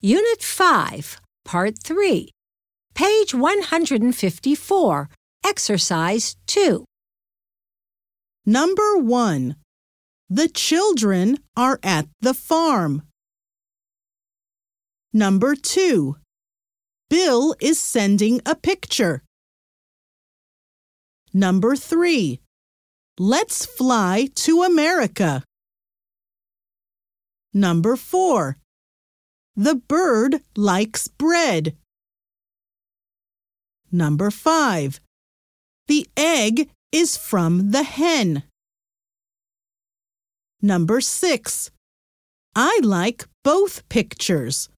Unit 5, Part 3, page 154, Exercise 2. Number 1. The children are at the farm. Number 2. Bill is sending a picture. Number 3. Let's fly to America. Number 4. The bird likes bread. Number 5. The egg is from the hen. Number 6. I like both pictures.